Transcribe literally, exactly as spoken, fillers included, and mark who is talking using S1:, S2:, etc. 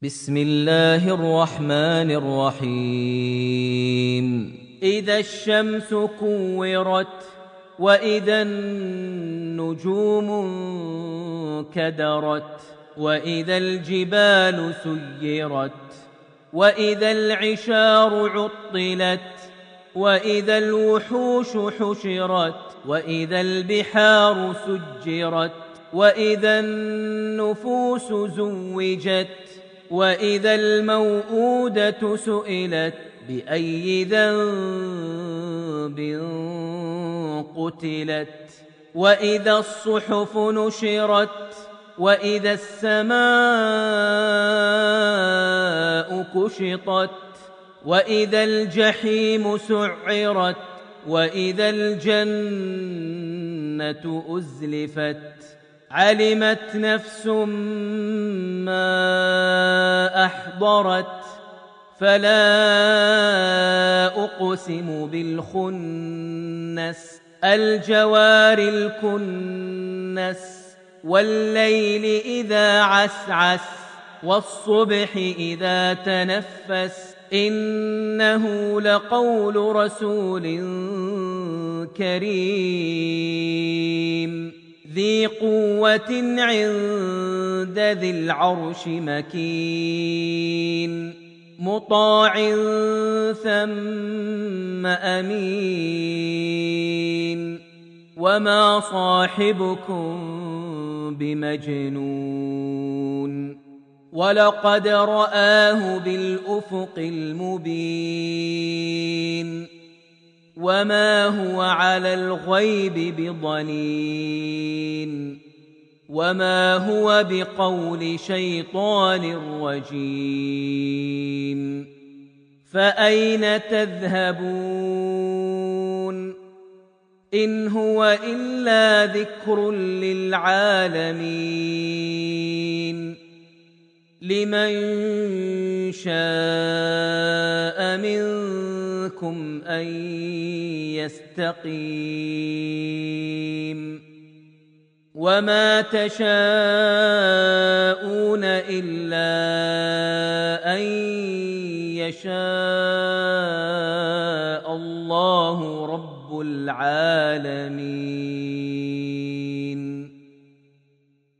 S1: بسم الله الرحمن الرحيم إذا الشمس كورت وإذا النجوم انكدرت وإذا الجبال سيرت وإذا العشار عطلت وإذا الوحوش حشرت وإذا البحار سجرت وإذا النفوس زوجت وإذا الموءودة سئلت بأي ذنب قتلت وإذا الصحف نشرت وإذا السماء كشطت وإذا الجحيم سعرت وإذا الجنة أزلفت علمت نفس ما أحضرت فلا أقسم بالخنس الجوار الكنس والليل إذا عسعس والصبح إذا تنفس إنه لقول رسول كريم ذي قوة عند ذي العرش مكين مطاع ثم أمين وما صاحبكم بمجنون ولقد رآه بالأفق المبين وما هو على الغيب بضنين وما هو بقول شيطان رجيم فأين تذهبون إن هو إلا ذكر للعالمين لمن شاء منكم أن يستقيم وما تشاءون إلا أن يشاء الله رب العالمين.